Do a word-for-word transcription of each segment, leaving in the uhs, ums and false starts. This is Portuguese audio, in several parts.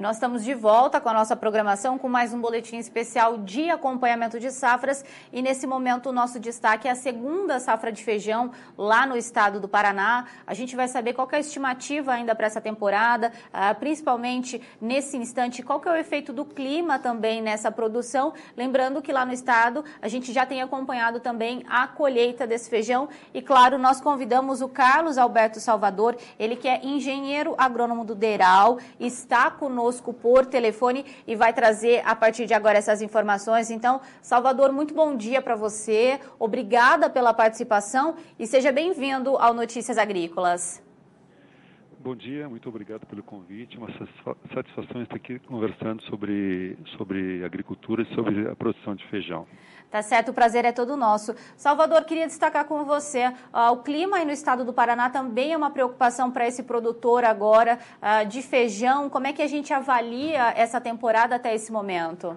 Nós estamos de volta com a nossa programação com mais um boletim especial de acompanhamento de safras e nesse momento o nosso destaque é a segunda safra de feijão lá no estado do Paraná. A gente vai saber qual que é a estimativa ainda para essa temporada, principalmente nesse instante, qual que é o efeito do clima também nessa produção. Lembrando que lá no estado a gente já tem acompanhado também a colheita desse feijão e claro, nós convidamos o Carlos Alberto Salvador, ele que é engenheiro agrônomo do Deral, está conosco conosco por telefone e vai trazer a partir de agora essas informações. Então, Salvador, muito bom dia para você, obrigada pela participação e seja bem-vindo ao Notícias Agrícolas. Bom dia, muito obrigado pelo convite, uma satisfação estar aqui conversando sobre, sobre agricultura e sobre a produção de feijão. Tá certo, o prazer é todo nosso. Salvador, queria destacar com você, uh, o clima aí no estado do Paraná também é uma preocupação para esse produtor agora uh, de feijão. Como é que a gente avalia essa temporada até esse momento?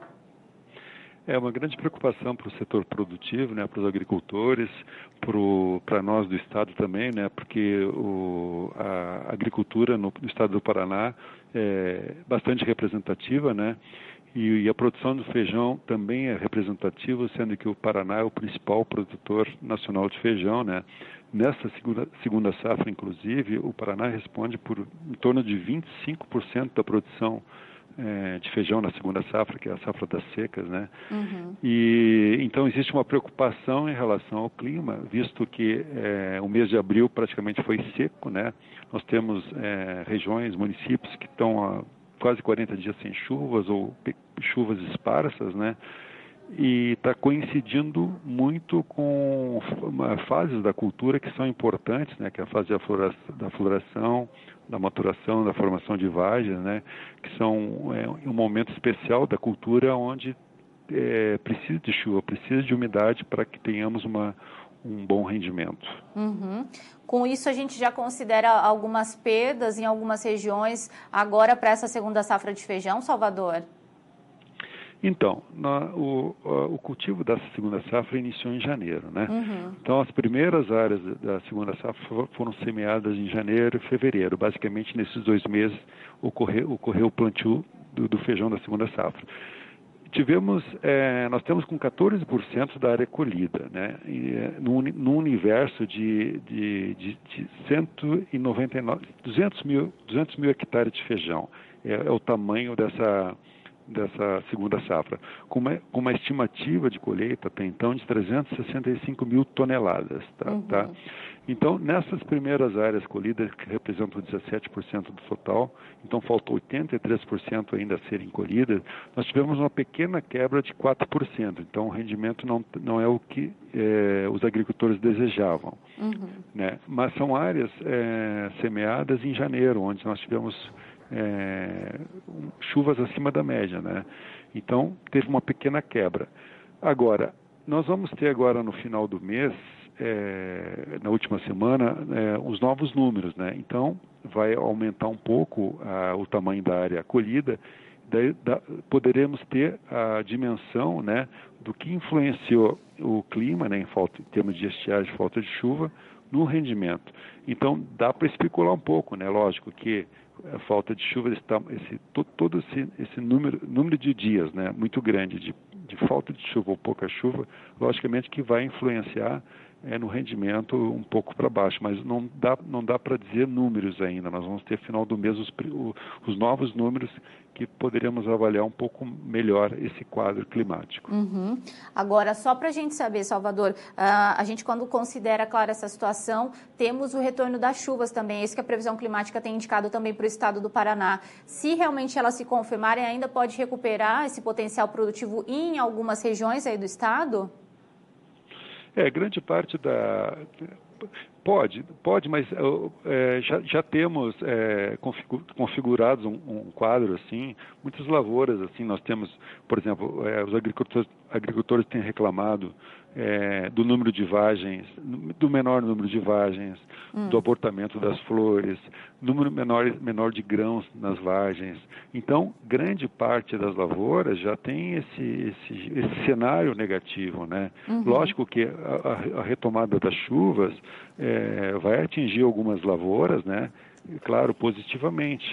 É uma grande preocupação para o setor produtivo, né, para os agricultores, para nós do estado também, né, porque o, a agricultura no, no estado do Paraná é bastante representativa, né, e, e a produção do feijão também é representativa, sendo que o Paraná é o principal produtor nacional de feijão, né. Nessa segunda, segunda safra, inclusive, o Paraná responde por em torno de vinte e cinco por cento da produção É, de feijão na segunda safra, que é a safra das secas, né? Uhum. E então existe uma preocupação em relação ao clima, visto que é, o mês de abril praticamente foi seco, né? Nós temos é, regiões, municípios que estão há quase quarenta dias sem chuvas ou chuvas esparsas, né? E está coincidindo muito com fases da cultura que são importantes, né? Que é a fase da floração, da floração, da maturação, da formação de vagens, né? Que são é, um momento especial da cultura onde é, precisa de chuva, precisa de umidade para que tenhamos uma, um bom rendimento. Uhum. Com isso, a gente já considera algumas perdas em algumas regiões agora para essa segunda safra de feijão, Salvador? Então, na, o, o cultivo dessa segunda safra iniciou em janeiro, né? Uhum. Então, as primeiras áreas da segunda safra foram semeadas em janeiro e fevereiro. Basicamente, nesses dois meses, ocorreu, ocorreu o plantio do, do feijão da segunda safra. Tivemos, é, nós temos com quatorze por cento da área colhida, né? E, no, no universo de, de, de, de cento e noventa e nove, duzentos mil hectares de feijão. É, é o tamanho dessa... dessa segunda safra, com uma, com uma estimativa de colheita até então de trezentos e sessenta e cinco mil toneladas. Tá, uhum. tá? Então, nessas primeiras áreas colhidas, que representam dezessete por cento do total, então faltou oitenta e três por cento ainda a serem colhidas, nós tivemos uma pequena quebra de quatro por cento. Então, o rendimento não, não é o que é, os agricultores desejavam. Uhum. Né? Mas são áreas é, semeadas em janeiro, onde nós tivemos É, chuvas acima da média, né? Então, teve uma pequena quebra. Agora, nós vamos ter agora no final do mês, é, na última semana, é, os novos números, né? Então, vai aumentar um pouco a, o tamanho da área colhida, daí da, poderemos ter a dimensão, né, do que influenciou o clima, né, em, falta, em termos de estiagem, falta de chuva, no rendimento. Então, dá para especular um pouco, né? Lógico que a falta de chuva, esse, esse, todo esse, esse número, número de dias, né, muito grande de, de falta de chuva ou pouca chuva, logicamente que vai influenciar é, no rendimento um pouco para baixo, mas não dá, não dá para dizer números ainda. Nós vamos ter, final do mês, os, os novos números que poderíamos avaliar um pouco melhor esse quadro climático. Uhum. Agora, só para a gente saber, Salvador, uh, a gente quando considera, claro, essa situação, temos o retorno das chuvas também, isso que a previsão climática tem indicado também para o estado do Paraná. Se realmente elas se confirmarem, ainda pode recuperar esse potencial produtivo em algumas regiões aí do estado? É, grande parte da... Pode, pode, mas é, já, já temos é, configurados um, um quadro assim, muitas lavouras assim, nós temos, por exemplo, é, os agricultores, agricultores têm reclamado é, do número de vagens, do menor número de vagens, hum. do abortamento das flores, número menor, menor de grãos nas vagens. Então, grande parte das lavouras já tem esse, esse, esse cenário negativo, né? Uhum. Lógico que a, a retomada das chuvas é, vai atingir algumas lavouras, né? Claro, positivamente.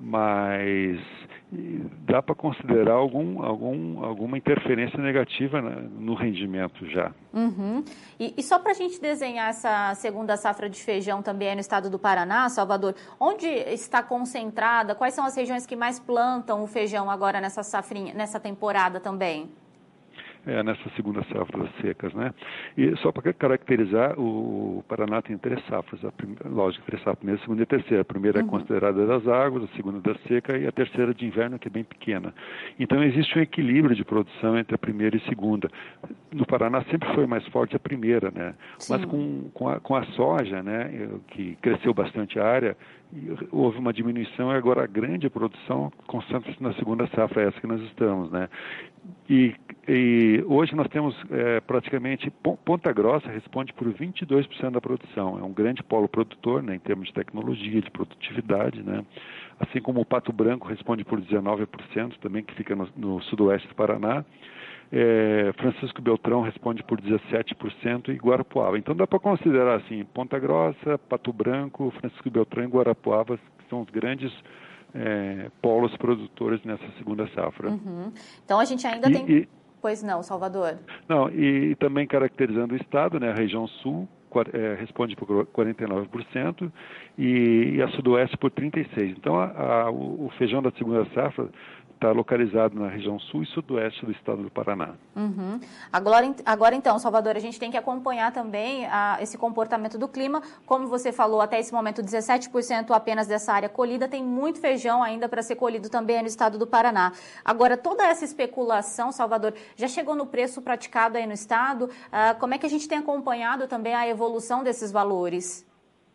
mas dá para considerar algum, algum, alguma interferência negativa no rendimento já. Uhum. E, e só para a gente desenhar essa segunda safra de feijão também aí no estado do Paraná, Salvador, onde está concentrada, quais são as regiões que mais plantam o feijão agora nessa safrinha, nessa temporada também? É, nessa segunda safra das secas, né? E só para caracterizar, o Paraná tem três safras, a prim... lógico, três safras, a primeira, a segunda e a terceira. A primeira uhum. é considerada das águas, a segunda da seca e a terceira de inverno, que é bem pequena. Então, existe um equilíbrio de produção entre a primeira e a segunda. No Paraná sempre foi mais forte a primeira, né? Sim. Mas com, com, a, com a soja, né, que cresceu bastante a área, houve uma diminuição e agora a grande produção concentra-se na segunda safra, essa que nós estamos, né? E, e hoje nós temos é, praticamente, Ponta Grossa responde por vinte e dois por cento da produção. É um grande polo produtor, né, em termos de tecnologia, de produtividade, né? Assim como o Pato Branco responde por dezenove por cento, também, que fica no, no sudoeste do Paraná. É, Francisco Beltrão responde por dezessete por cento e Guarapuava. Então dá para considerar assim, Ponta Grossa, Pato Branco, Francisco Beltrão e Guarapuava, que são os grandes É, polos produtores nessa segunda safra. Uhum. Então a gente ainda e, tem... E, pois não, Salvador? Não, e, e também caracterizando o estado, né, a região sul é, responde por quarenta e nove por cento e, e a sudoeste por trinta e seis por cento. Então a, a, o feijão da segunda safra está localizado na região sul e sudoeste do estado do Paraná. Uhum. Agora, agora, então, Salvador, a gente tem que acompanhar também a, esse comportamento do clima. Como você falou, até esse momento, dezessete por cento apenas dessa área colhida. Tem muito feijão ainda para ser colhido também no estado do Paraná. Agora, toda essa especulação, Salvador, já chegou no preço praticado aí no estado? Ah, como é que a gente tem acompanhado também a evolução desses valores?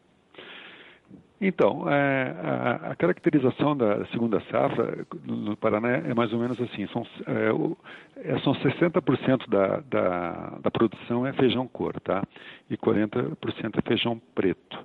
Então, é, a, a caracterização da segunda safra no Paraná é mais ou menos assim, são, é, são sessenta por cento da, da, da produção é feijão cor, tá? E quarenta por cento é feijão preto.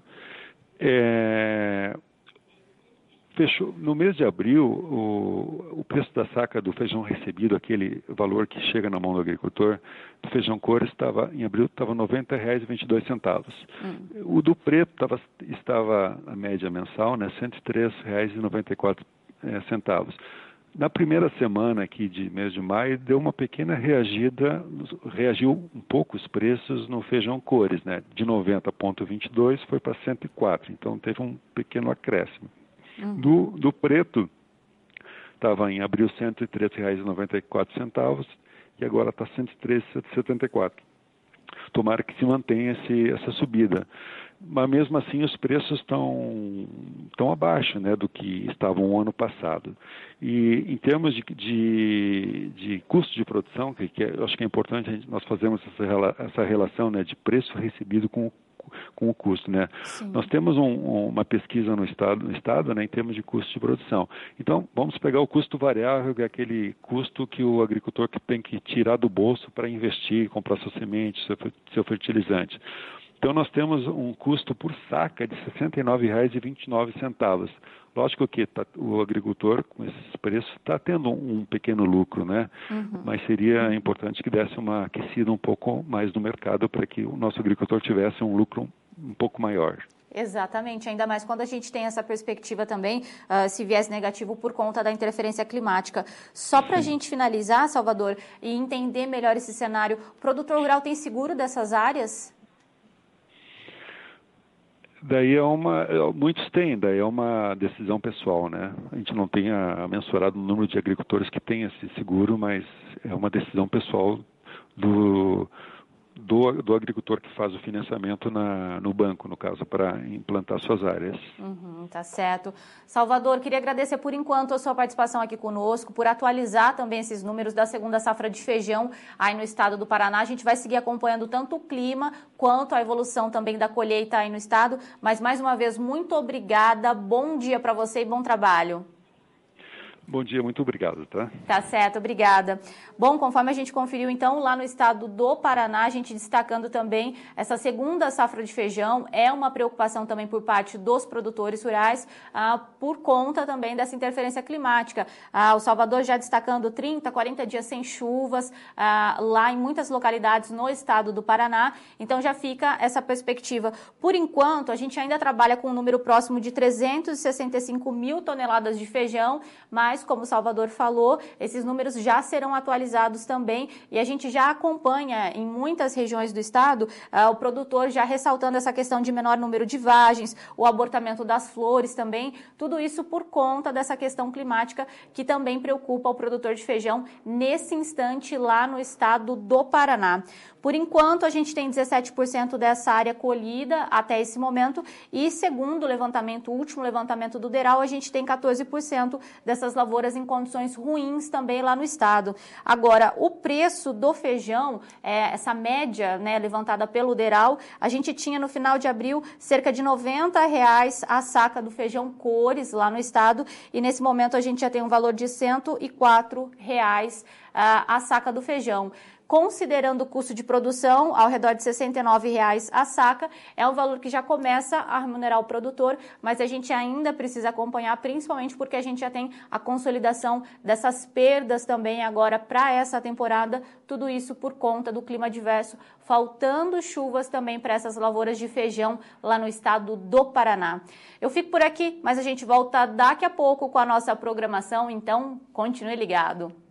É, fechou, no mês de abril, o, o preço da saca do feijão recebido, aquele valor que chega na mão do agricultor, do feijão cor, estava, em abril estava noventa reais e vinte e dois centavos. Hum. O do preto estava, estava a média mensal, né, cento e três reais e noventa e quatro centavos. Na primeira semana aqui de mês de maio, deu uma pequena reagida, reagiu um pouco os preços no feijão cores, né, de noventa vírgula vinte e dois foi para cento e quatro, então teve um pequeno acréscimo. Uhum. Do, do preto, estava em abril cento e três reais e noventa e quatro centavos e agora está cento e três reais e setenta e quatro centavos. Tomara que se mantenha esse, essa subida. Mas mesmo assim os preços estão, estão abaixo, né, do que estavam o ano passado. E em termos de, de, de custo de produção, que, que eu acho que é importante a gente, nós fazermos essa, essa relação, né, de preço recebido com o com o custo, né? Sim. Nós temos um, uma pesquisa no estado, no estado, né, em termos de custo de produção. Então, vamos pegar o custo variável, que é aquele custo que o agricultor tem que tirar do bolso para investir, comprar sua semente, seu, seu fertilizante. Então, nós temos um custo por saca de sessenta e nove reais e vinte e nove centavos. Lógico que tá, o agricultor, com esses preços, está tendo um, um pequeno lucro, né? Uhum. Mas seria importante que desse uma aquecida um pouco mais no mercado para que o nosso agricultor tivesse um lucro um pouco maior. Exatamente, ainda mais quando a gente tem essa perspectiva também, uh, se viés negativo por conta da interferência climática. Só para a gente finalizar, Salvador, e entender melhor esse cenário, o produtor rural tem seguro dessas áreas? Daí é uma, muitos têm, daí é uma decisão pessoal, né? A gente não tem a, mensurado o número de agricultores que têm esse seguro, mas é uma decisão pessoal do, do, do agricultor que faz o financiamento na, no banco, no caso, para implantar suas áreas. Uhum, tá certo. Salvador, queria agradecer por enquanto a sua participação aqui conosco, por atualizar também esses números da segunda safra de feijão aí no estado do Paraná. A gente vai seguir acompanhando tanto o clima quanto a evolução também da colheita aí no estado. Mas, mais uma vez, muito obrigada, bom dia para você e bom trabalho. Bom dia, muito obrigado, tá? Tá certo, obrigada. Bom, conforme a gente conferiu, então, lá no estado do Paraná, a gente destacando também essa segunda safra de feijão, é uma preocupação também por parte dos produtores rurais, ah, por conta também dessa interferência climática. Ah, o Salvador já destacando trinta, quarenta dias sem chuvas, ah, lá em muitas localidades no estado do Paraná, então já fica essa perspectiva. Por enquanto, a gente ainda trabalha com um número próximo de trezentos e sessenta e cinco mil toneladas de feijão, mas como o Salvador falou, esses números já serão atualizados também e a gente já acompanha em muitas regiões do estado uh, o produtor já ressaltando essa questão de menor número de vagens, o abortamento das flores também, tudo isso por conta dessa questão climática que também preocupa o produtor de feijão nesse instante lá no estado do Paraná. Por enquanto, a gente tem dezessete por cento dessa área colhida até esse momento e, segundo o levantamento, o último levantamento do DERAL, a gente tem quatorze por cento dessas lavouras em condições ruins também lá no estado. Agora, o preço do feijão, é, essa média, né, levantada pelo DERAL, a gente tinha no final de abril cerca de noventa reais a saca do feijão cores lá no estado e, nesse momento, a gente já tem um valor de cento e quatro reais uh, a saca do feijão. Considerando o custo de produção, ao redor de sessenta e nove reais a saca, é um valor que já começa a remunerar o produtor, mas a gente ainda precisa acompanhar, principalmente porque a gente já tem a consolidação dessas perdas também agora para essa temporada, tudo isso por conta do clima adverso, faltando chuvas também para essas lavouras de feijão lá no estado do Paraná. Eu fico por aqui, mas a gente volta daqui a pouco com a nossa programação, então continue ligado.